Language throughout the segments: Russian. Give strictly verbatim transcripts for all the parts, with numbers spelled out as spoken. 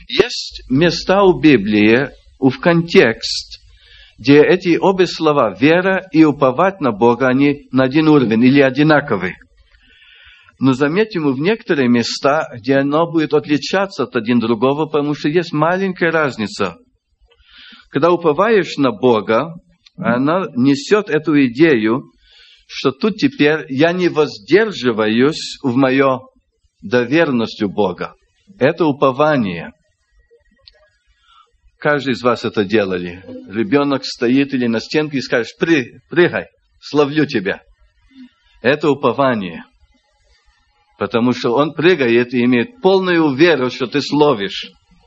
Есть места у Библии, в контекст, где эти обе слова, вера и уповать на Бога, они на один уровень или одинаковые. Но заметим, в некоторые места, где оно будет отличаться от один другого, потому что есть маленькая разница. Когда уповаешь на Бога, она несет эту идею, что тут теперь я не воздерживаюсь в мое доверенностью Бога. Это упование. Каждый из вас это делали. Ребенок стоит или на стенке и скажет: При, прыгай, славлю тебя. Это упование. Потому что он прыгает и имеет полную веру, что ты словишь.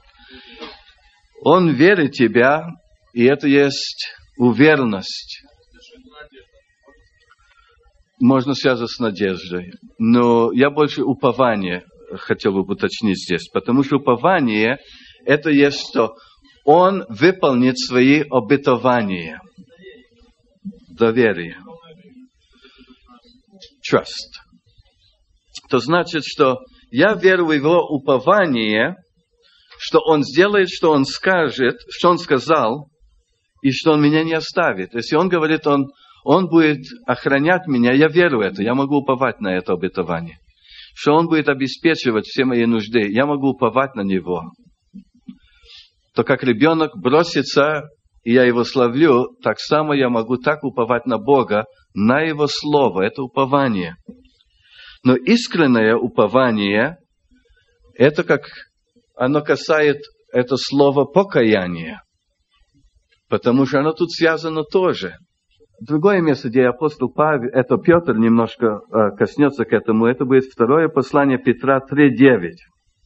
Он верит в тебя, и это есть уверенность. Можно связать с надеждой. Но я больше упование хотел бы уточнить здесь. Потому что упование – это есть что? Он выполнит свои обетования. Доверие. Trust. То значит, что я верю в его упование, что он сделает, что он скажет, что он сказал, и что он меня не оставит. Если он говорит, он, он будет охранять меня, я верю в это, я могу уповать на это обетование. Что он будет обеспечивать все мои нужды, я могу уповать на него. То как ребенок бросится, и я его славлю, так само я могу так уповать на Бога, на его слово, это упование. Но искреннее упование, это как оно касает это слово покаяние. Потому что оно тут связано тоже. Другое место, где апостол Павел, это Петр немножко э, коснется к этому, это будет второе послание Петра три девять.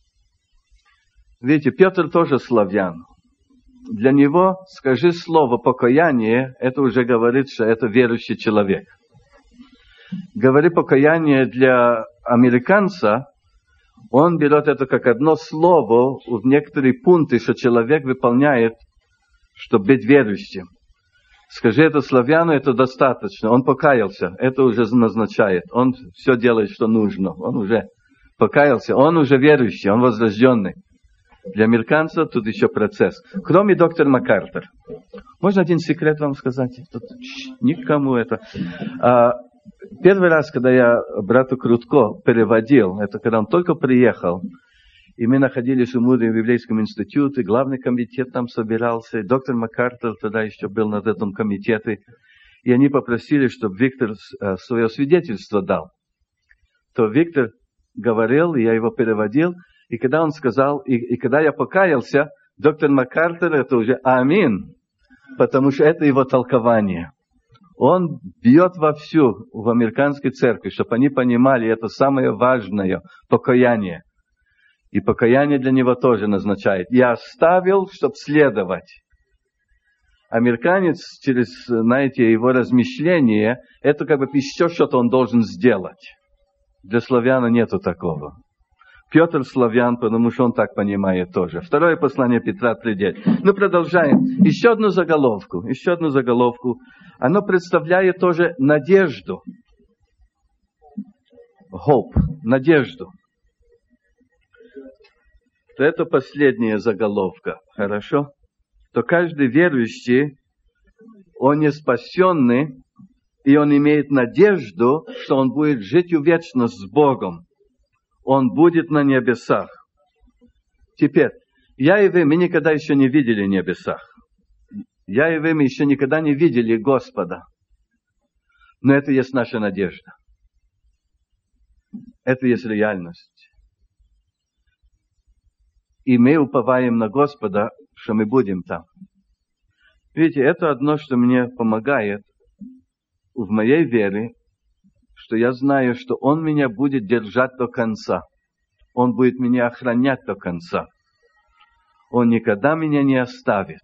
Видите, Петр тоже славян. Для него, скажи слово покаяние, это уже говорит, что это верующий человек. Говори покаяние для американца, он берет это как одно слово в некоторые пункты, что человек выполняет, чтобы быть верующим. Скажи это славяну, это достаточно. Он покаялся, это уже назначает. Он все делает, что нужно. Он уже покаялся, он уже верующий, он возрожденный. Для американца тут еще процесс. Кроме доктора МакАртур. Можно один секрет вам сказать? Тут никому это... А, первый раз, когда я брату Крутко переводил, это когда он только приехал, и мы находились в Муре в Библейском институте, главный комитет там собирался, и доктор МакАртур тогда еще был над этом комитете, и они попросили, чтобы Виктор свое свидетельство дал. То Виктор говорил, и я его переводил, и когда он сказал, и, и когда я покаялся, доктор МакАртур, это уже амин, потому что это его толкование. Он бьет вовсю в американской церкви, чтобы они понимали, это самое важное покаяние. И покаяние для него тоже назначает. Я оставил, чтобы следовать. Американец, через, знаете, его размышление, это как бы еще что-то он должен сделать. Для славяна нету такого. Петр славян, потому что он так понимает тоже. Второе послание Петра три девять. Ну, продолжаем. Еще одну заголовку. Еще одну заголовку. Оно представляет тоже надежду. Hope. Надежду. То это последняя заголовка. Хорошо? То каждый верующий, он не спасенный, и он имеет надежду, что он будет жить вечно с Богом. Он будет на небесах. Теперь, я и вы, мы никогда еще не видели небесах. Я и вы, мы еще никогда не видели Господа. Но это есть наша надежда. Это есть реальность. И мы уповаем на Господа, что мы будем там. Видите, это одно, что мне помогает в моей вере, что я знаю, что Он меня будет держать до конца. Он будет меня охранять до конца. Он никогда меня не оставит.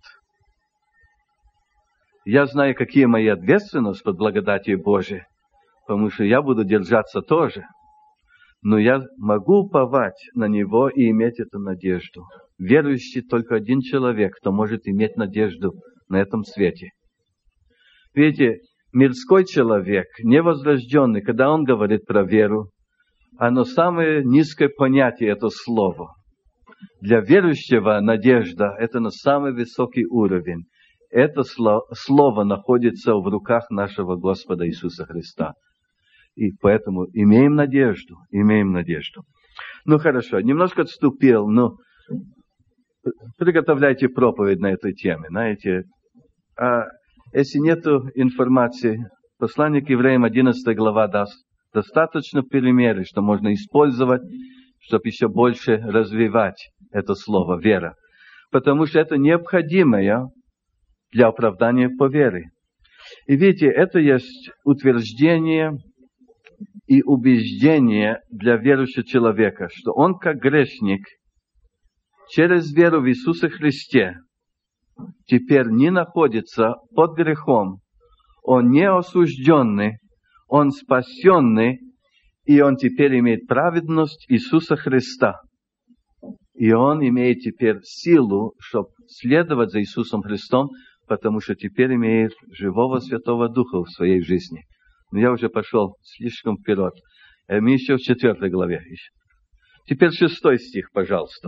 Я знаю, какие мои ответственности под благодатью Божией, потому что я буду держаться тоже. Но я могу уповать на Него и иметь эту надежду. Верующий только один человек, кто может иметь надежду на этом свете. Видите, мирской человек, невозрожденный, когда он говорит про веру, оно самое низкое понятие, это слово. Для верующего надежда – это на самый высокий уровень. Это слово находится в руках нашего Господа Иисуса Христа. И поэтому имеем надежду, имеем надежду. Ну хорошо, немножко отступил, но приготовляйте проповедь на этой теме, знаете. А если нет информации, послание к евреям одиннадцатая глава даст достаточно примеров, что можно использовать, чтобы еще больше развивать это слово «вера». Потому что это необходимое для оправдания по вере. И видите, это есть утверждение и убеждение для верующего человека, что он как грешник через веру в Иисуса Христе теперь не находится под грехом, он не осужденный, он спасенный, и он теперь имеет праведность Иисуса Христа. И он имеет теперь силу, чтобы следовать за Иисусом Христом, потому что теперь имеет живого Святого Духа в своей жизни. Но я уже пошел слишком вперед. Мы еще в четвертой главе. Теперь шестой стих, пожалуйста.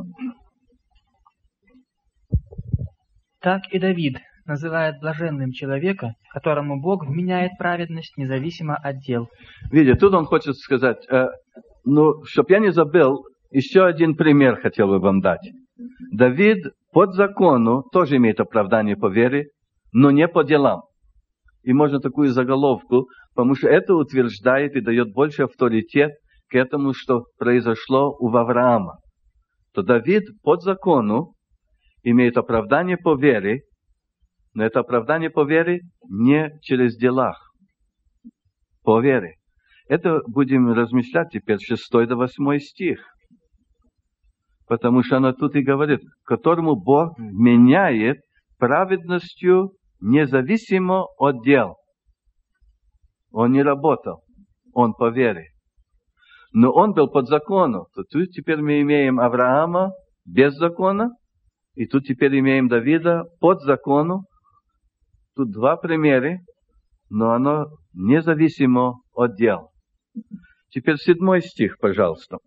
Так и Давид называет блаженным человека, которому Бог вменяет праведность независимо от дел. Видите, тут он хочет сказать, э, ну, чтоб я не забыл, еще один пример хотел бы вам дать. Давид под закону тоже имеет оправдание по вере, но не по делам. И можно такую заголовку, потому что это утверждает и дает больше авторитет к этому, что произошло у Авраама. То Давид под закону имеет оправдание по вере, но это оправдание по вере не через делах, по вере. Это будем размышлять теперь шестой до восьмой стих. Потому что оно тут и говорит, которому Бог вменяет праведностью независимо от дел. Он не работал, он по вере. Но он был под законом. То тут теперь мы имеем Авраама без закона, и тут теперь имеем Давида под законом. Тут два примера, но оно независимо от дел. Теперь седьмой стих, пожалуйста.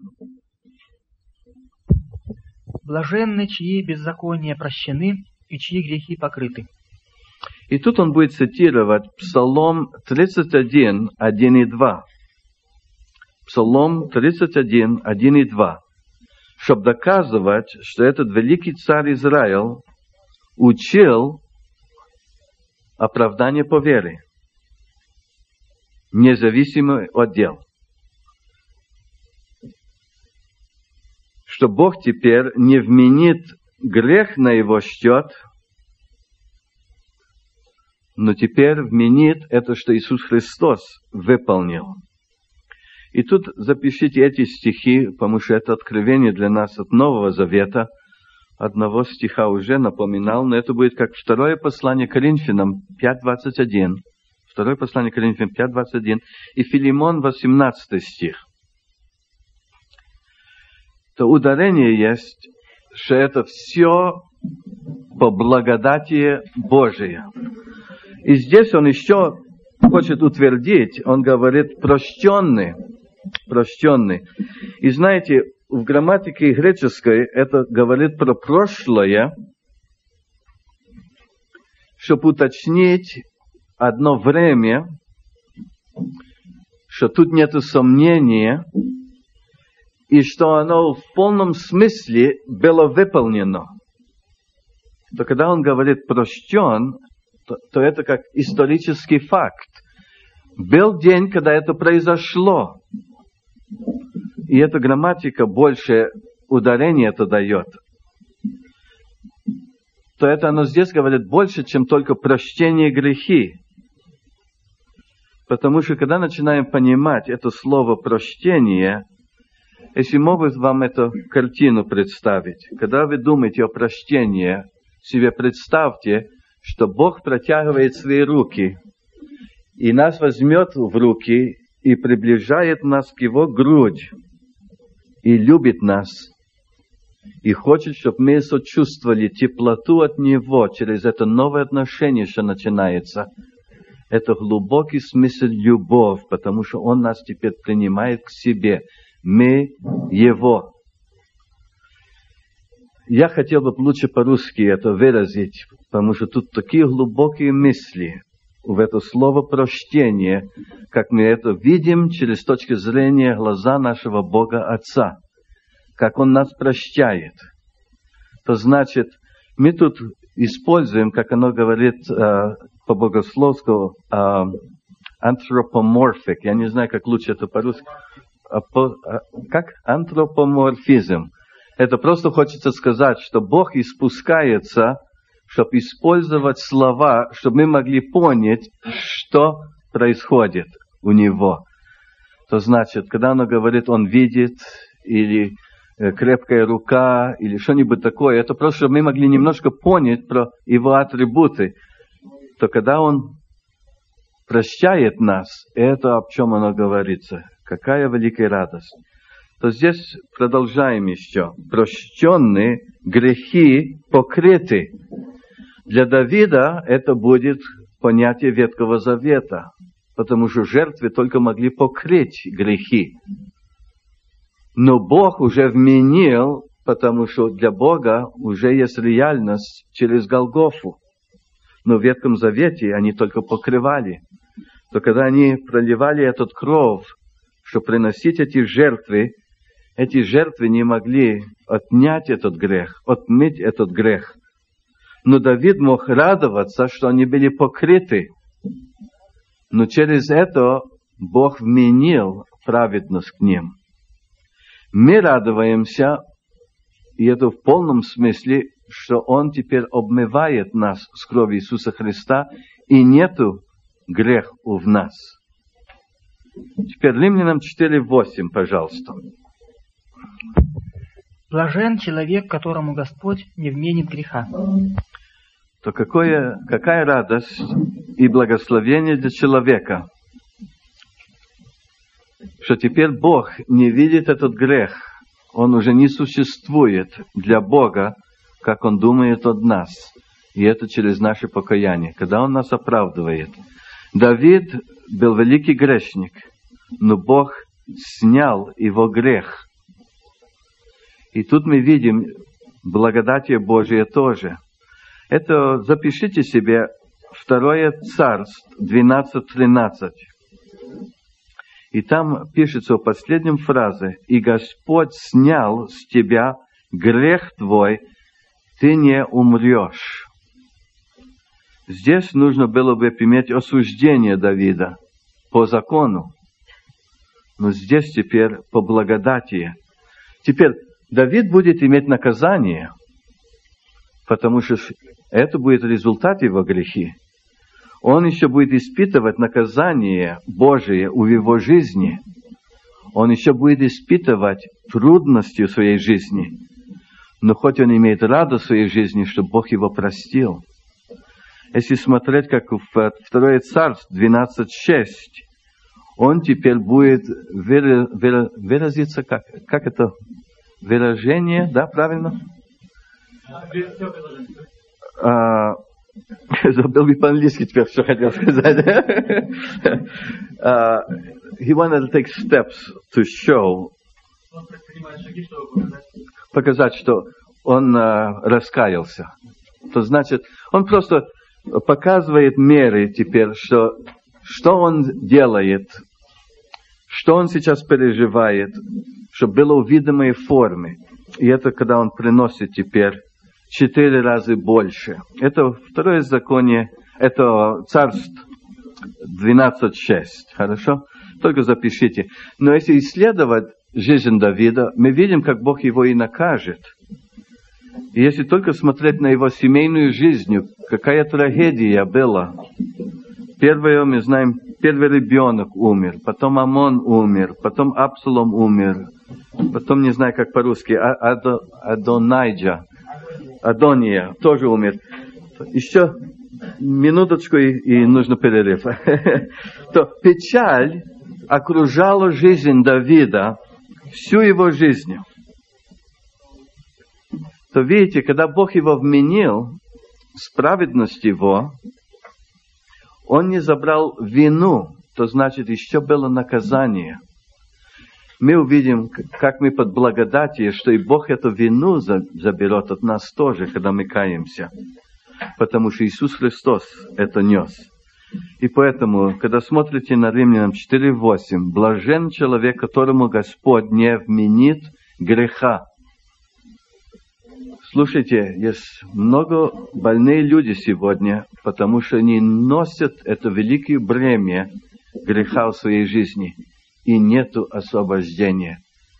Блаженны, чьи беззакония прощены и чьи грехи покрыты. И тут он будет цитировать Псалом тридцать один, один и два. Псалом тридцать один, один и два. Чтобы доказывать, что этот великий царь Израиль учил оправдание по вере, независимо от дел. Что Бог теперь не вменит грех на его счет, но теперь вменит это, что Иисус Христос выполнил. И тут запишите эти стихи, потому что это откровение для нас от Нового Завета. Одного стиха уже напоминал, но это будет как второе послание Коринфянам пять двадцать один. Второе послание Коринфянам пять двадцать один и Филимон восемнадцатый стих. То ударение есть, что это все по благодати Божией. И здесь он еще хочет утвердить, он говорит прощенный, прощенный. И знаете, в грамматике греческой это говорит про прошлое, чтобы уточнить одно время, что тут нет сомнения, и что оно в полном смысле было выполнено. То когда он говорит прощен, то, то это как исторический факт. Был день, когда это произошло. И эта грамматика больше ударения это дает. То это оно здесь говорит больше, чем только прощение грехи. Потому что когда начинаем понимать это слово прощение, если могут вам эту картину представить, когда вы думаете о прощении, себе представьте, что Бог протягивает свои руки и нас возьмет в руки и приближает нас к Его грудь и любит нас и хочет, чтобы мы сочувствовали теплоту от Него через это новое отношение, что начинается. Это глубокий смысл любовь, потому что Он нас теперь принимает к себе. Мы Его. я хотел бы лучше по-русски это выразить, потому что тут такие глубокие мысли в это слово прощение, как мы это видим через точку зрения глаза нашего Бога Отца, как Он нас прощает. То значит, мы тут используем, как оно говорит э, по-богословскому, э, anthropomorphic, я не знаю, как лучше это по-русски, а по, а, как антропоморфизм. Это просто хочется сказать, что Бог испускается, чтобы использовать слова, чтобы мы могли понять, что происходит у Него. То значит, когда оно говорит, Он видит, или э, крепкая рука, или что-нибудь такое, это просто, чтобы мы могли немножко понять про Его атрибуты. То когда Он прощает нас, это о чем оно говорится. Какая великая радость. То здесь продолжаем еще. Прощенные грехи покрыты. Для Давида это будет понятие Ветхого Завета, потому что жертвы только могли покрыть грехи. Но Бог уже вменил, потому что для Бога уже есть реальность через Голгофу. Но в Ветхом Завете они только покрывали. То когда они проливали этот кровь, чтобы приносить эти жертвы, эти жертвы не могли отнять этот грех, отмыть этот грех. Но Давид мог радоваться, что они были покрыты. Но через это Бог вменил праведность к ним. Мы радуемся, и это в полном смысле, что Он теперь обмывает нас с кровью Иисуса Христа, и нету греха в нас. Теперь Римлянам четыре восемь, пожалуйста. Блажен человек, которому Господь не вменит греха. То какое, какая радость и благословение для человека, что теперь Бог не видит этот грех, он уже не существует для Бога, как Он думает о нас. И это через наше покаяние, когда Он нас оправдывает. Давид был великий грешник, но Бог снял его грех. И тут мы видим благодатие Божие тоже. Это запишите себе Второе Царств двенадцать тринадцать. И там пишется в последнем фразе: «И Господь снял с тебя грех твой, ты не умрешь». Здесь нужно было бы иметь осуждение Давида по закону. Но здесь теперь по благодати. Теперь Давид будет иметь наказание, потому что это будет результат его грехи. Он еще будет испытывать наказание Божие в его жизни. Он еще будет испытывать трудности в своей жизни. Но хоть он имеет радость в своей жизни, что Бог его простил. Если смотреть, как в Второе Царство двенадцать шесть, он теперь будет выразиться, как, как это выражение, да, правильно? А, забыл бы по-английски теперь, что хотел сказать. uh, he wanted to take steps to show, показать, что он uh, раскаялся. То значит, он просто показывает меры теперь, что, что он делает, что он сейчас переживает, чтобы было в видимой форме. И это когда он приносит теперь четыре раза больше. Это второе законие, это Царств двенадцать шесть. Хорошо? Только запишите. Но если исследовать жизнь Давида, мы видим, как Бог его и накажет. И если только смотреть на его семейную жизнь, какая трагедия была. Первое, мы знаем, первый ребенок умер, потом Амон умер, потом Абсалом умер, потом, не знаю, как по-русски, Адо, Адонайджа, Адония тоже умер. Еще минуточку, и, и нужно перерыв. То печаль окружала жизнь Давида всю его жизнь. То видите, когда Бог его вменил, справедность его, Он не забрал вину, то значит, еще было наказание. мы увидим, как мы под благодатью, что и Бог эту вину заберет от нас тоже, когда мы каемся. Потому что Иисус Христос это нес. И поэтому, когда смотрите на Римлянам четыре восемь, блажен человек, которому Господь не вменит греха. Слушайте, есть много больные люди сегодня, потому что они носят это великое бремя греха в своей жизни, и нету освобождения.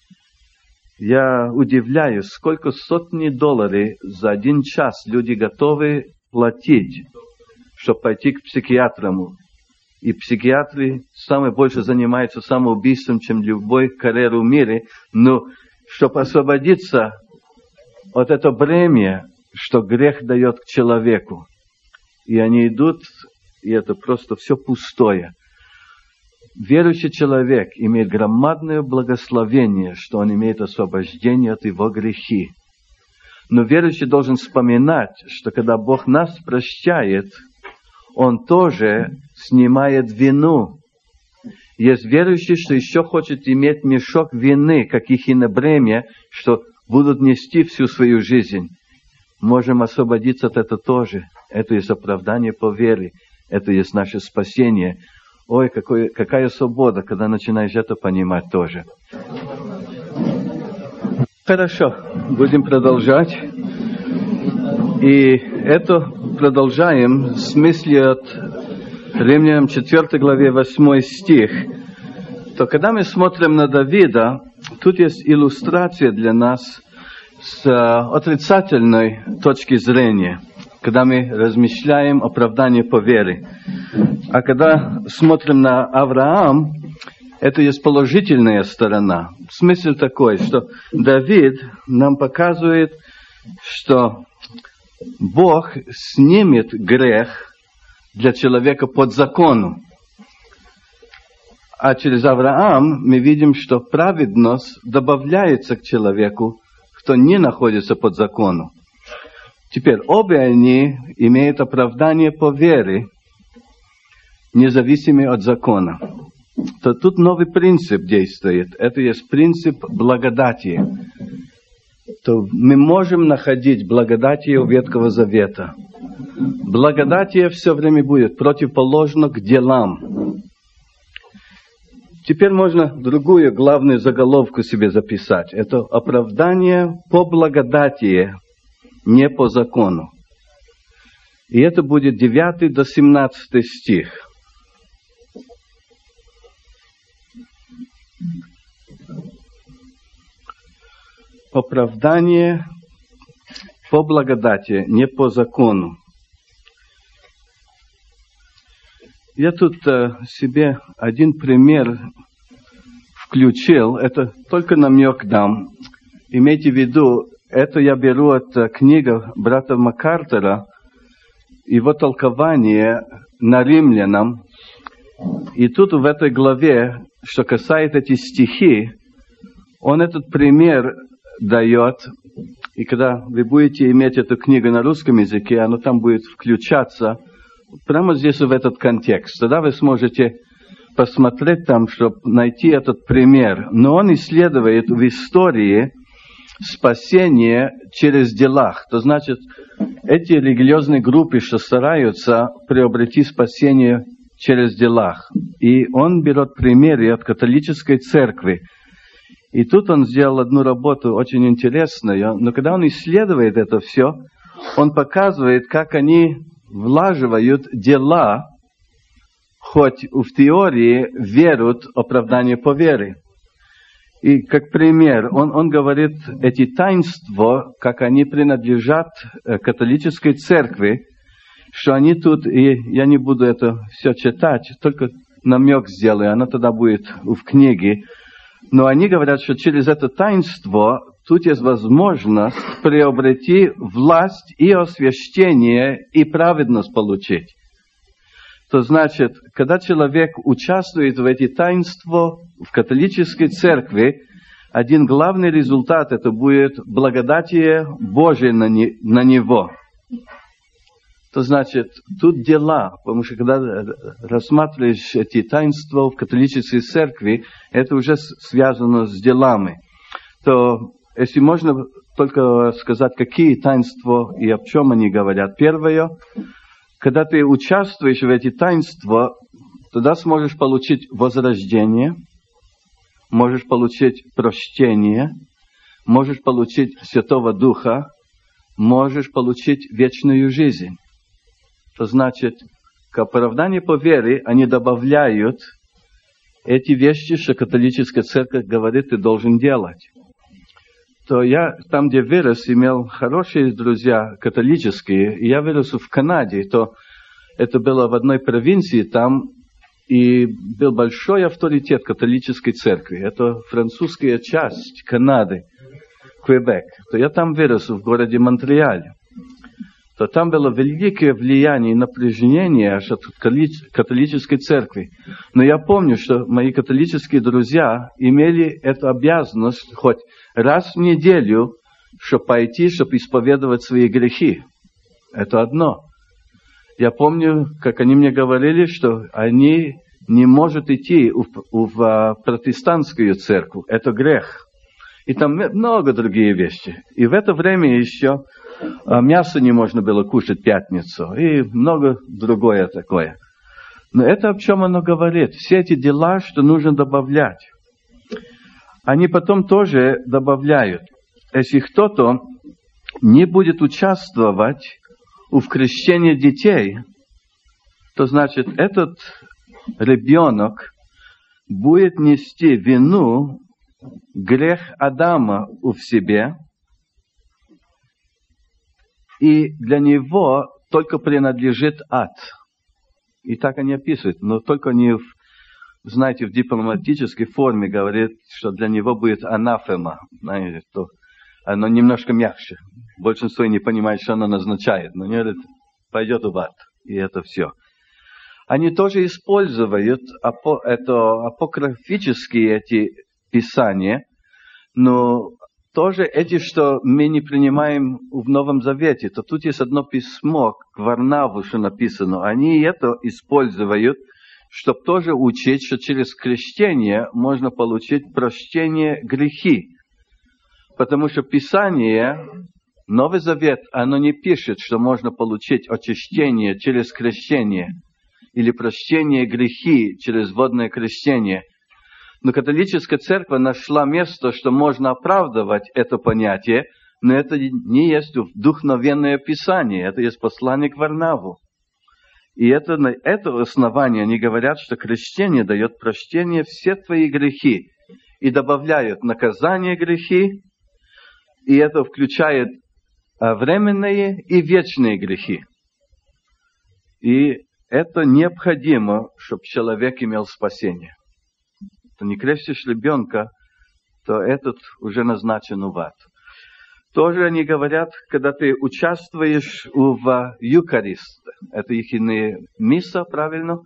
Я удивляюсь, сколько сотни долларов за один час люди готовы платить, чтобы пойти к психиатру. И психиатры самое больше занимаются самоубийством, чем любой карьеру в мире, но чтобы освободиться от этого бремя, что грех дает к человеку. И они идут, и это просто все пустое. Верующий человек имеет громадное благословение, что он имеет освобождение от его грехи. Но верующий должен вспоминать, что когда Бог нас прощает, Он тоже снимает вину. Есть верующий, что еще хочет иметь мешок вины, как их и на бремя, что будут нести всю свою жизнь. Можем освободиться от этого тоже. Это есть оправдание по вере. Это есть наше спасение. Ой, какой, какая свобода, когда начинаешь это понимать тоже. Хорошо, будем продолжать. И это продолжаем с мыслью от Римлянам четвёртой главе восьмой стих. То когда мы смотрим на Давида, тут есть иллюстрация для нас с отрицательной точки зрения, когда мы размышляем оправдание по вере. А когда смотрим на Авраам, это есть положительная сторона. Смысл такой, что Давид нам показывает, что Бог снимет грех для человека под законом. А через Авраам мы видим, что праведность добавляется к человеку, кто не находится под законом. Теперь обе они имеют оправдание по вере, независимо от закона. То тут новый принцип действует. Это есть принцип благодати. То мы можем находить благодатие у Ветхого Завета. Благодатие все время будет противоположно к делам. Теперь можно другую главную заголовку себе записать. Это оправдание по благодати, не по закону. И это будет девятый до семнадцатый стих. Оправдание по благодати, не по закону. Я тут э, себе один пример включил, это только намек дам. Имейте в виду, это я беру от э, книги брата Маккартера, его толкование на Римлянам. И тут в этой главе, что касается этих стихи, он этот пример дает, и когда вы будете иметь эту книгу на русском языке, она там будет включаться прямо здесь в этот контекст. Тогда вы сможете посмотреть там, чтобы найти этот пример. Но он исследует в истории спасение через делах. То значит, эти религиозные группы, что стараются приобрести спасение через делах. И он берет примеры от католической церкви. И тут он сделал одну работу очень интересную, но когда он исследует это все, он показывает, как они влаживают дела, хоть в теории веруют в оправдание по вере. И как пример, он, он говорит, эти таинства, как они принадлежат католической церкви, что они тут, и я не буду это все читать, только намек сделаю, оно тогда будет в книге. Но они говорят, что через это таинство тут есть возможность приобрести власть и освящение, и праведность получить. То значит, когда человек участвует в эти таинства в католической церкви, один главный результат это будет благодатие Божие на, не, на него. то значит, тут дела, потому что когда рассматриваешь эти таинства в католической церкви, это уже связано с делами. То, если можно только сказать, какие таинства и о чем они говорят. Первое, когда ты участвуешь в эти таинства, тогда сможешь получить возрождение, можешь получить прощение, можешь получить Святого Духа, можешь получить вечную жизнь. То значит, к оправданию по вере они добавляют эти вещи, что католическая церковь говорит, ты должен делать. То я там, где вырос, имел хорошие друзья католические, и я вырос в Канаде, то это было в одной провинции там, и был большой авторитет католической церкви. Это французская часть Канады, Квебек. То я там вырос, в городе Монреале. То там было великое влияние и напряжение аж от католической церкви. Но я помню, что мои католические друзья имели эту обязанность хоть раз в неделю, чтобы пойти, чтобы исповедовать свои грехи. Это одно. Я помню, как они мне говорили, что они не могут идти в, в протестантскую церковь. Это грех. И там много других вещей. И в это время еще мясо не можно было кушать в пятницу. И много другое такое. Но это о чем оно говорит. Все эти дела, что нужно добавлять. Они потом тоже добавляют. Если кто-то не будет участвовать в крещении детей, то значит этот ребенок будет нести вину, грех Адама в себе, и для него только принадлежит ад. И так они описывают, но только не в, знаете, в дипломатической форме говорит, что для него будет анафема. Знаете, то оно немножко мягче. Большинство не понимает, что оно назначает, но не говорит, пойдет в ад. И это все. Они тоже используют апо, это, апокрифические эти писания, но тоже эти, что мы не принимаем в Новом Завете, то тут есть одно письмо к Варнаву, что написано. Они это используют, чтобы тоже учить, что через крещение можно получить прощение грехи. Потому что Писание, Новый Завет, оно не пишет, что можно получить очищение через крещение или прощение грехи через водное крещение. Но католическая церковь нашла место, что можно оправдывать это понятие, но это не есть вдохновенное Писание, это есть послание к Варнаву. И это, на это основание они говорят, что крещение дает прощение все твои грехи и добавляют наказание грехи, и это включает временные и вечные грехи. И это необходимо, чтобы человек имел спасение. То не крестишь ребенка, то этот уже назначен в ад. Тоже они говорят, когда ты участвуешь в Юкарист, это их мисса, правильно?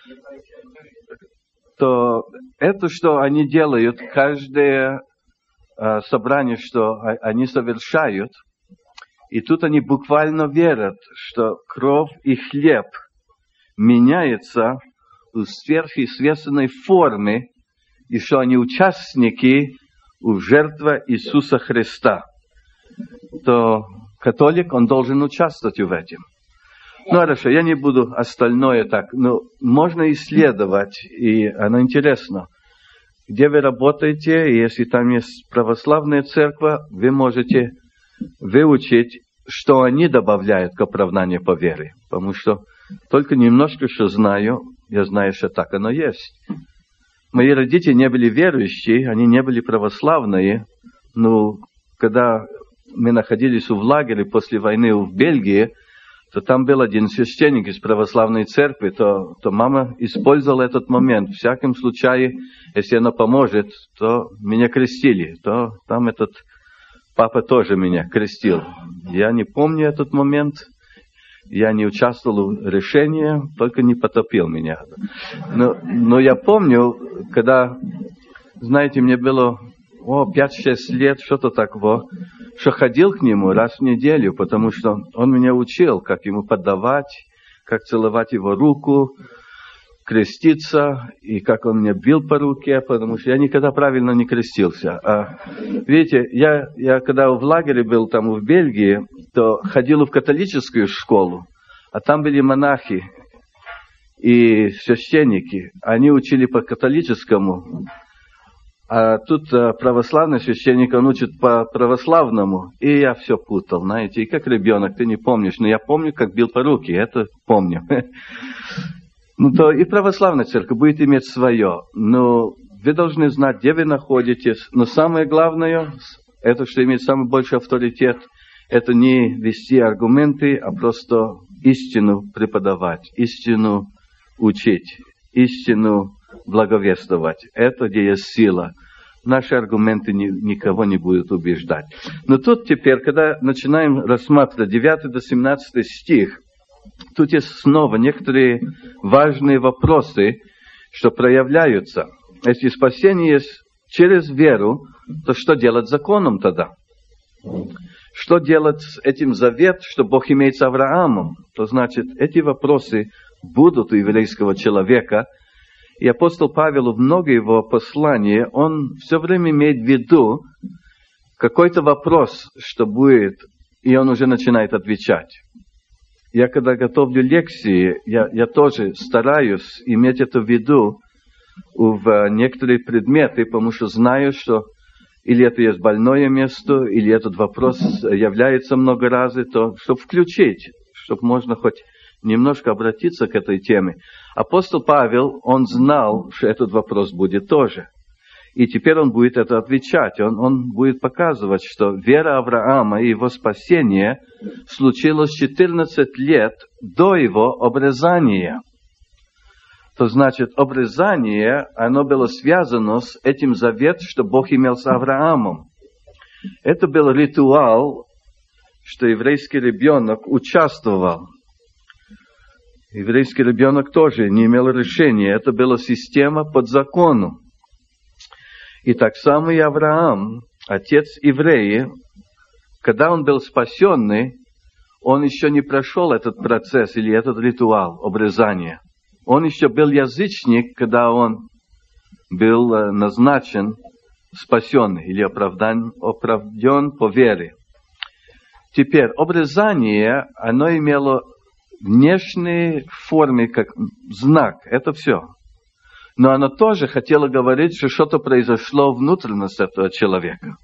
То это, что они делают, каждое собрание, что они совершают, и тут они буквально верят, что кровь и хлеб меняются в сверхъестественной форме, и что они участники в жертве Иисуса Христа. То католик, он должен участвовать в этом. Ну, хорошо, я не буду остальное так, но можно исследовать, и оно интересно. Где вы работаете, и если там есть православная церковь, вы можете выучить, что они добавляют к оправданию по вере. Потому что только немножко, что знаю, я знаю, что так оно есть. Мои родители не были верующие, они не были православные, но когда мы находились в лагере после войны в Бельгии, то там был один священник из православной церкви, то, то мама использовала этот момент. В всяком случае, если она поможет, то меня крестили. То там этот папа тоже меня крестил. Я не помню этот момент. Я не участвовал в решении, только не потопил меня. Но, но я помню, когда, знаете, мне было о, пять-шесть лет, что-то такого, что ходил к нему раз в неделю, потому что он меня учил, как ему поддавать, как целовать его руку, креститься, и как он меня бил по руке, потому что я никогда правильно не крестился. А, видите, я, я когда в лагере был там в Бельгии, то ходил в католическую школу, а там были монахи и священники. Они учили по католическому, а тут православный священник, он учит по православному. И я все путал, знаете, и как ребенок, ты не помнишь, но я помню, как бил по руке, это помню. Ну, то и православная церковь будет иметь свое. Но вы должны знать, где вы находитесь. Но самое главное, это, что имеет самый большой авторитет, это не вести аргументы, а просто истину преподавать, истину учить, истину благовествовать. Это где есть сила. Наши аргументы ни, никого не будут убеждать. Но тут теперь, когда начинаем рассматривать девятый до семнадцатый стих, тут есть снова некоторые важные вопросы, что проявляются. Если спасение есть через веру, то что делать с законом тогда? Что делать с этим завет, что Бог имеет с Авраамом? То значит, эти вопросы будут у еврейского человека. И апостол Павел в многие его послания, он все время имеет в виду какой-то вопрос, что будет, и он уже начинает отвечать. Я когда готовлю лекции, я, я тоже стараюсь иметь это в виду в некоторые предметы, потому что знаю, что или это есть больное место, или этот вопрос является много раз, то чтобы включить, чтобы можно хоть немножко обратиться к этой теме. Апостол Павел, он знал, что этот вопрос будет тоже. И теперь он будет это отвечать. Он, он будет показывать, что вера Авраама и его спасение случилось четырнадцать лет до его обрезания. То значит, обрезание, оно было связано с этим заветом, что Бог имел с Авраамом. Это был ритуал, что еврейский ребенок участвовал. Еврейский ребенок тоже не имел решения. Это была система под законом. И так само и Авраам, отец евреи, когда он был спасенный, он еще не прошел этот процесс или этот ритуал обрезания. Он еще был язычник, когда он был назначен спасенный или оправдан, оправден по вере. Теперь обрезание, оно имело внешней форме, как знак, это все. Но оно тоже хотело говорить, что что-то произошло внутренность этого человека.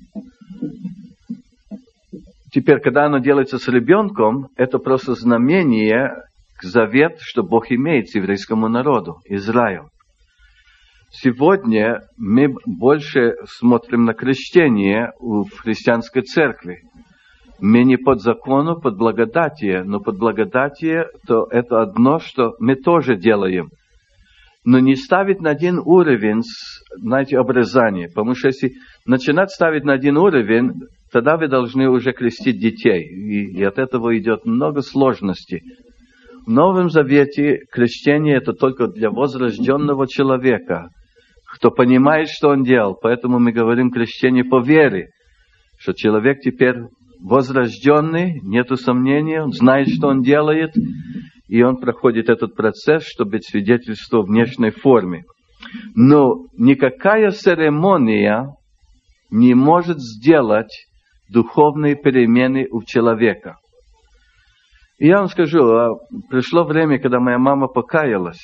Теперь, когда оно делается с ребенком, это просто знамение, завет, что Бог имеет с еврейскому народу, Израиль. Сегодня мы больше смотрим на крещение в христианской церкви. Мы не под закону, под благодатие, но под благодатие, то это одно, что мы тоже делаем. Но не ставить на один уровень, знаете, обрезание. Потому что если начинать ставить на один уровень, тогда вы должны уже крестить детей. И, и от этого идет много сложностей. В Новом Завете крещение это только для возрожденного человека, кто понимает, что он делал. Поэтому мы говорим крещение по вере, что человек теперь возрожденный, нету сомнения, он знает, что он делает, и он проходит этот процесс, чтобы быть свидетельством в внешней форме. Но никакая церемония не может сделать духовные перемены у человека. И я вам скажу, пришло время, когда моя мама покаялась,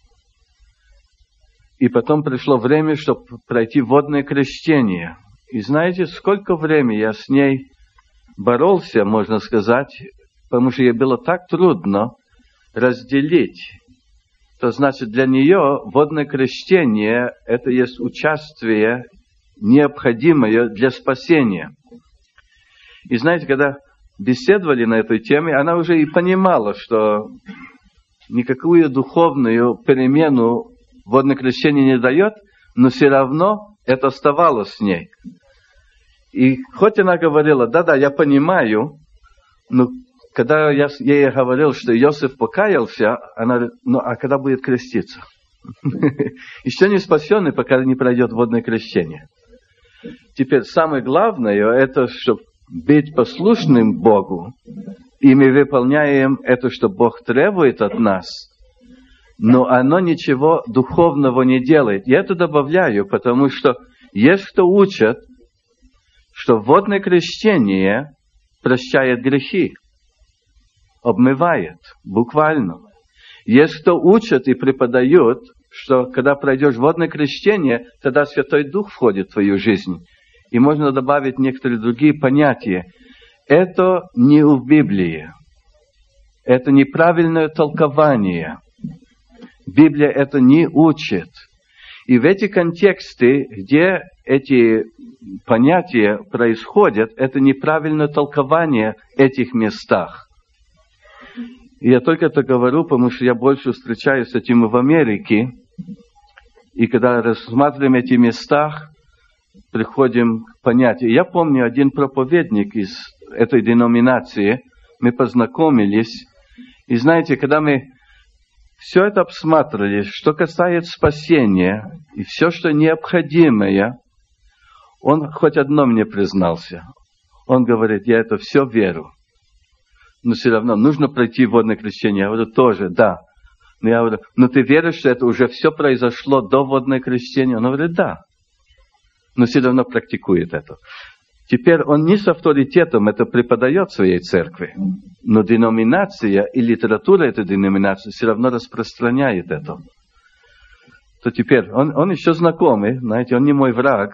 и потом пришло время, чтобы пройти водное крещение. И знаете, сколько времени я с ней боролся, можно сказать, потому что ей было так трудно разделить. То значит, для нее водное крещение – это есть участие необходимое для спасения. И знаете, когда беседовали на этой теме, она уже и понимала, что никакую духовную перемену водное крещение не дает, но все равно это оставалось с ней. И хоть она говорила, да-да, я понимаю, но когда я ей говорил, что Иосиф покаялся, она говорит, ну а когда будет креститься? Еще не спасенный, пока не пройдет водное крещение. Теперь самое главное, это, чтобы быть послушным Богу, и мы выполняем это, что Бог требует от нас, но оно ничего духовного не делает. Я это добавляю, потому что есть кто учат, что водное крещение прощает грехи, обмывает, буквально. Есть кто учат и преподают, что когда пройдешь водное крещение, тогда Святой Дух входит в твою жизнь. И можно добавить некоторые другие понятия. Это не в Библии. Это неправильное толкование. Библия это не учит. И в эти контексты, где эти понятия происходят, это неправильное толкование этих местах. И я только это говорю, потому что я больше встречаюсь с этим в Америке. И когда рассматриваем эти места, приходим к понятию. Я помню, один проповедник из этой деноминации, мы познакомились. И знаете, когда мы все это обсматривали, что касается спасения, и все, что необходимое, он хоть одно мне признался. Он говорит, я это все верю. Но все равно нужно пройти водное крещение. Я говорю, тоже, да. Но я говорю, но ты веришь, что это уже все произошло до водного крещения? Он говорит, да. Но все равно практикует это. Теперь он не с авторитетом это преподает в своей церкви. Но деноминация и литература этой деноминации все равно распространяет это. То теперь, он, он еще знакомый, знаете, он не мой враг.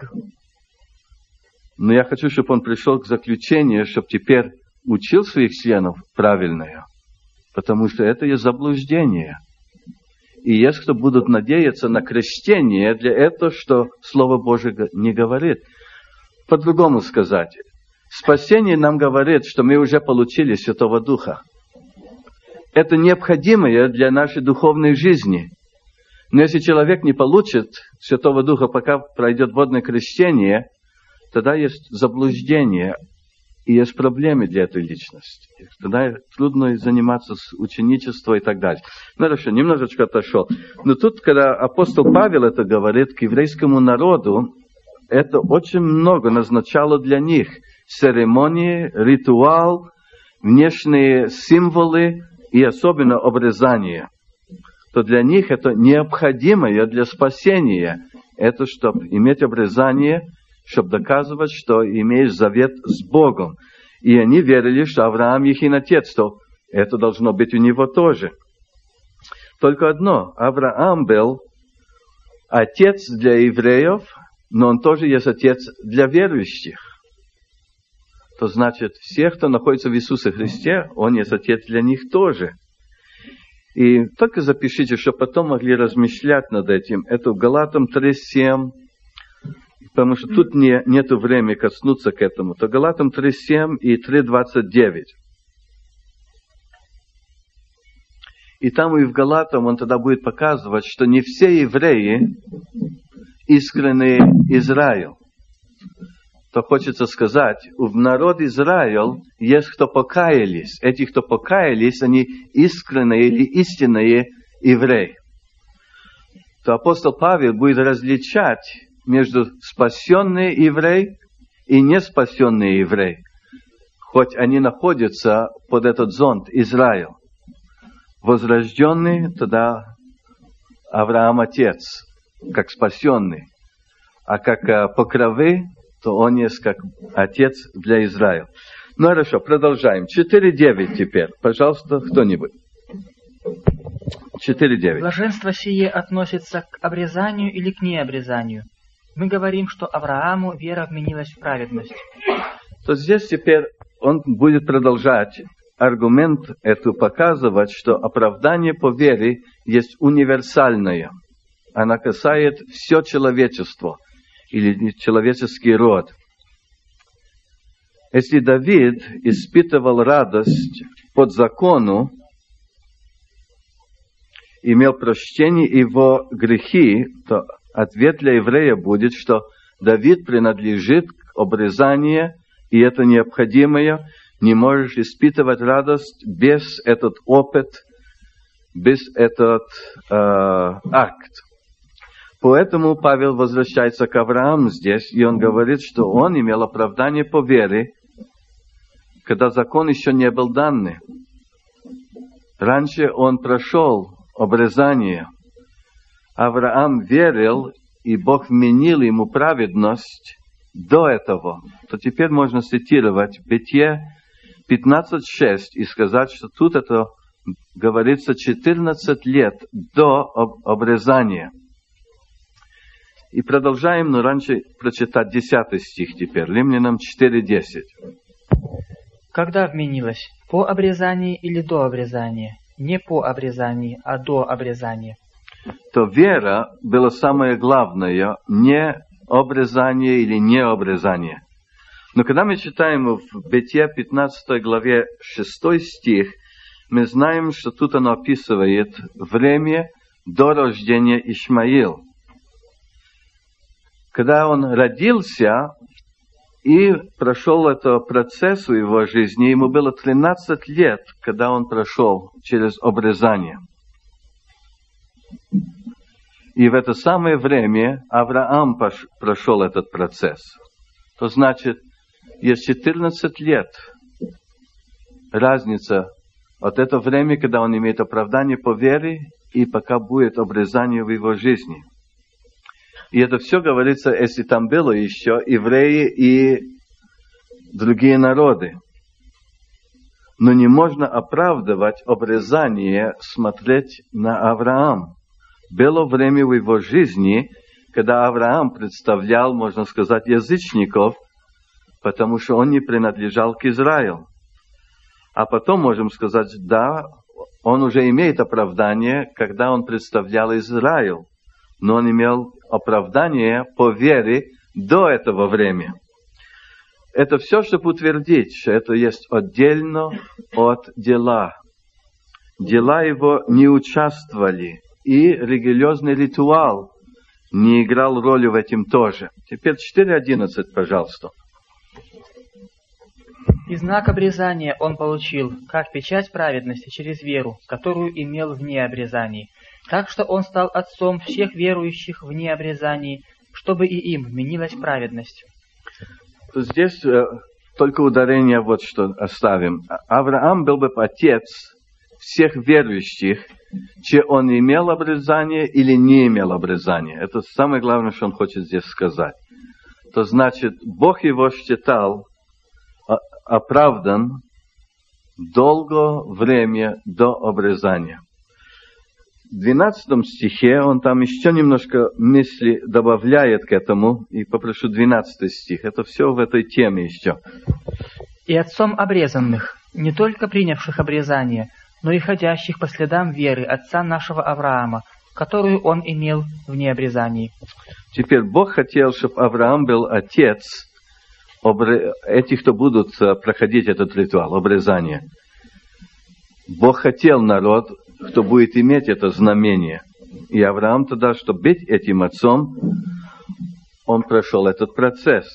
Но я хочу, чтобы он пришел к заключению, чтобы теперь учил своих членов правильное. Потому что это есть заблуждение. И есть кто будут надеяться на крещение для этого, что Слово Божие не говорит. По-другому сказать. Спасение нам говорит, что мы уже получили Святого Духа. Это необходимое для нашей духовной жизни. Но если человек не получит Святого Духа, пока пройдет водное крещение, тогда есть заблуждение и есть проблемы для этой личности. Тогда трудно заниматься с ученичеством и так далее. Ну хорошо, немножечко отошел. Но тут, когда апостол Павел это говорит к еврейскому народу, это очень много назначало для них. Церемонии, ритуал, внешние символы и особенно обрезание. То для них это необходимое для спасения. Это чтобы иметь обрезание, чтобы доказывать, что имеешь завет с Богом. И они верили, что Авраам их отец, то это должно быть у него тоже. Только одно, Авраам был отец для евреев, но он тоже есть отец для верующих. То значит, всех, кто находится в Иисусе Христе, он есть отец для них тоже. И только запишите, чтобы потом могли размышлять над этим. Это в Галатам три семь. Потому что тут не, нету времени коснуться к этому. То Галатам три семь и три двадцать девять. И там и в Галатам он тогда будет показывать, что не все евреи искренний Израиль. То хочется сказать, в народ Израиль есть кто покаялись. Эти, кто покаялись, они искренние или истинные евреи. То апостол Павел будет различать между спасенные евреи и неспасенные евреи. Хоть они находятся под этот зонт Израиль. Возрожденный, тогда Авраам отец, как спасенный. А как по крови, то он есть как отец для Израиля. Ну хорошо, продолжаем. четыре девять теперь. Пожалуйста, кто-нибудь. четыре девять. Блаженство сие относится к обрезанию или к необрезанию? Мы говорим, что Аврааму вера вменилась в праведность. То здесь теперь он будет продолжать аргумент эту показывать, что оправдание по вере есть универсальное. Она касает все человечество или человеческий род. Если Давид испытывал радость под закону, имел прощение его грехи, то ответ для еврея будет, что Давид принадлежит к обрезанию, и это необходимое. Не можешь испытывать радость без этот опыт, без этот э, акт. Поэтому Павел возвращается к Аврааму здесь, и он говорит, что он имел оправдание по вере, когда закон еще не был дан. Раньше он прошел обрезание. Авраам верил, и Бог вменил ему праведность до этого. То теперь можно цитировать Бытие пятнадцать шесть и сказать, что тут это говорится четырнадцать лет до обрезания. И продолжаем, но раньше прочитать десятый стих теперь. Римлянам четыре десять. Когда вменилось? По обрезании или до обрезания? Не по обрезании, а до обрезания. То вера была самое главное, не обрезание или не обрезание. Но когда мы читаем в Бытие пятнадцатой главе шестой стих, мы знаем, что тут оно описывает время до рождения Ишмаила. Когда он родился и прошел этот процесс в его жизни, ему было тринадцать лет, когда он прошел через обрезание. И в это самое время Авраам прошел этот процесс. То значит, есть четырнадцать лет разница от этого времени, когда он имеет оправдание по вере, и пока будет обрезание в его жизни. И это все говорится, если там было еще евреи и другие народы. Но не можно оправдывать обрезание, смотреть на Авраама. Было время в его жизни, когда Авраам представлял, можно сказать, язычников, потому что он не принадлежал к Израилю. А потом можем сказать, да, он уже имеет оправдание, когда он представлял Израиль, но он имел оправдание по вере до этого времени. Это все, чтобы утвердить, что это есть отдельно от дела. Дела его не участвовали, и религиозный ритуал не играл роли в этом тоже. Теперь четыре одиннадцать, пожалуйста. И знак обрезания он получил, как печать праведности через веру, которую имел вне обрезаний. Так что он стал отцом всех верующих вне обрезаний, чтобы и им вменилась праведность. Здесь э, только ударение вот что оставим. Авраам был бы отец всех верующих, че он имел обрезание или не имел обрезание. Это самое главное, что он хочет здесь сказать. То значит, Бог его считал оправдан долгое время до обрезания. В двенадцатом стихе он там еще немножко мысли добавляет к этому, и попрошу двенадцатый стих. Это все в этой теме еще. И отцом обрезанных, не только принявших обрезание, но и ходящих по следам веры отца нашего Авраама, которую он имел вне обрезаний. Теперь Бог хотел, чтобы Авраам был отец этих, кто будут проходить этот ритуал, обрезание. Бог хотел народ, кто будет иметь это знамение. И Авраам тогда, чтобы быть этим отцом, он прошел этот процесс.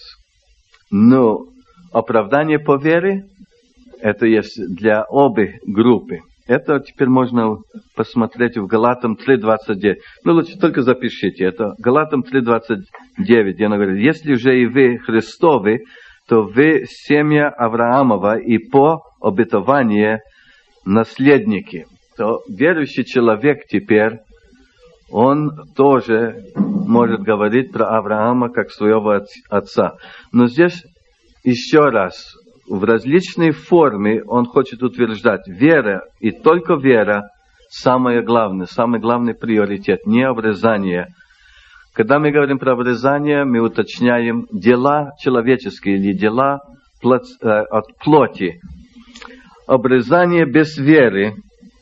Но оправдание по вере, это есть для обе группы. Это теперь можно посмотреть в Галатам три двадцать девять. Ну, лучше только запишите. Это Галатам три двадцать девять, где он говорит, если же и вы Христовы, то вы семья Авраамова и по обетованию наследники. То верующий человек теперь, он тоже может говорить про Авраама как своего отца. Но здесь еще раз, в различной форме он хочет утверждать, вера и только вера самое главное, самый главный приоритет, не обрезание. Когда мы говорим про обрезание, мы уточняем дела человеческие или дела от плоти. Обрезание без веры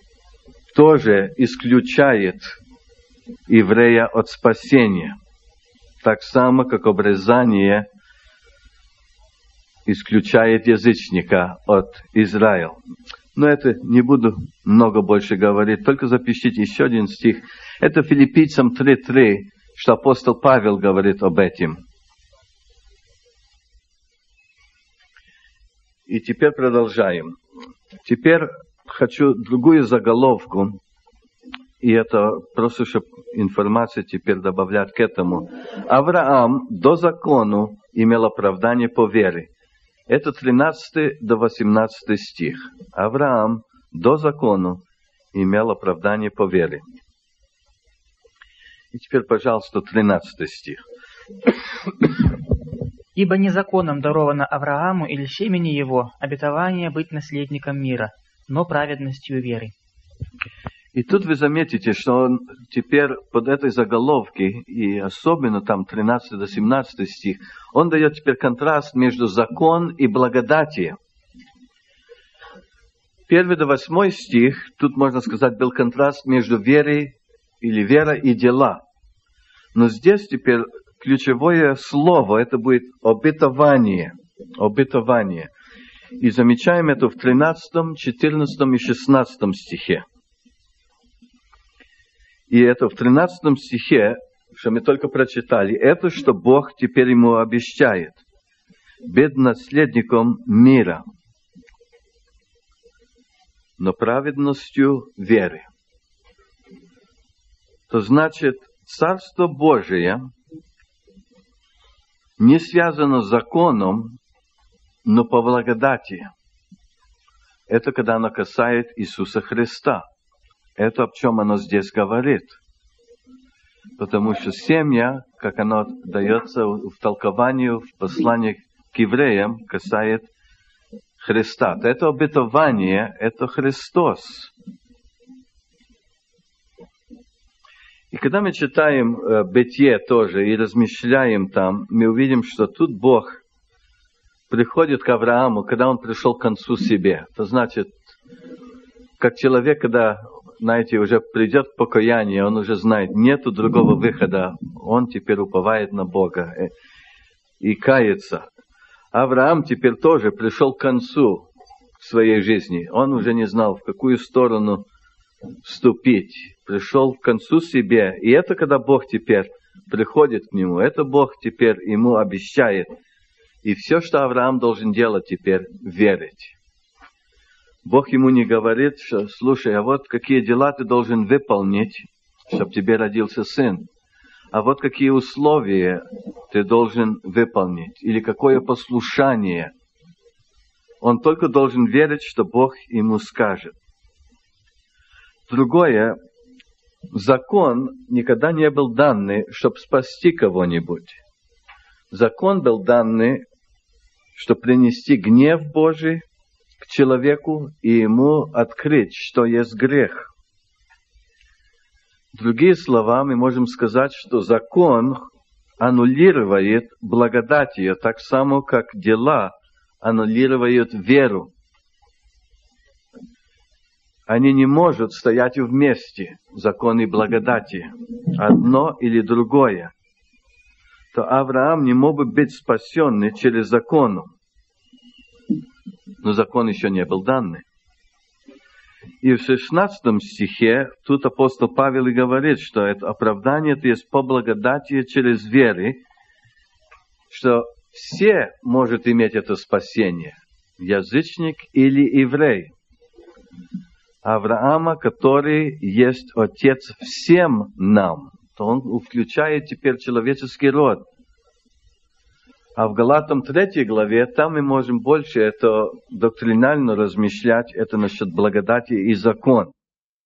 тоже исключает еврея от спасения. Так само, как обрезание исключает язычника от Израиля. Но это не буду много больше говорить, только запишите еще один стих. Это Филиппийцам три три, что апостол Павел говорит об этом. И теперь продолжаем. Теперь хочу другую заголовку, и это просто, чтобы информацию теперь добавлять к этому. Авраам до закону имел оправдание по вере. Это тринадцатый до восемнадцатый стих. Авраам до закона имел оправдание по вере. И теперь, пожалуйста, тринадцатый стих. «Ибо не законом даровано Аврааму или семени его обетование быть наследником мира, но праведностью веры». И тут вы заметите, что он теперь под этой заголовкой, и особенно там тринадцатый до семнадцатый стих, он дает теперь контраст между закон и благодатие. Первый до восьмой стих, тут, можно сказать, был контраст между верой или вера и дела. Но здесь теперь ключевое слово, это будет обетование. Обетование. И замечаем это в тринадцатом, четырнадцатом и шестнадцатом стихе. И это в тринадцатом стихе, что мы только прочитали, это, что Бог теперь ему обещает. Быть наследником мира, но праведностью веры. То значит, Царство Божие не связано с законом, но по благодати. Это когда оно касается Иисуса Христа. Это о чем оно здесь говорит. Потому что семя, как оно дается в толковании, в послании к евреям, касается Христа. Это обетование, это Христос. И когда мы читаем э, Бытие тоже и размышляем там, мы увидим, что тут Бог приходит к Аврааму, когда он пришел к концу себе. Это значит, как человек, когда, знаете, уже придет к покаянию, он уже знает, нету другого выхода, он теперь уповает на Бога и кается. Авраам теперь тоже пришел к концу своей жизни. Он уже не знал, в какую сторону вступить. Пришел к концу себе. И это когда Бог теперь приходит к нему. Это Бог теперь ему обещает. И все, что Авраам должен делать теперь, верить. Бог ему не говорит, что, слушай, а вот какие дела ты должен выполнить, чтобы тебе родился сын. А вот какие условия ты должен выполнить. Или какое послушание. Он только должен верить, что Бог ему скажет. Другое, закон никогда не был данный, чтобы спасти кого-нибудь. Закон был данный, чтобы принести гнев Божий к человеку и ему открыть, что есть грех. Другие слова, мы можем сказать, что закон аннулирует благодатью, так само, как дела аннулируют веру. Они не могут стоять вместе, закон и благодати, одно или другое. То Авраам не мог бы быть спасенный через закон. Но закон еще не был данный. И в шестнадцатом стихе тут апостол Павел и говорит, что это оправдание это есть по благодати через веры, что все могут иметь это спасение, язычник или еврей. Авраама, который есть отец всем нам, то он включает теперь человеческий род. А в Галатам третьей главе, там мы можем больше это доктринально размышлять, это насчет благодати и закон.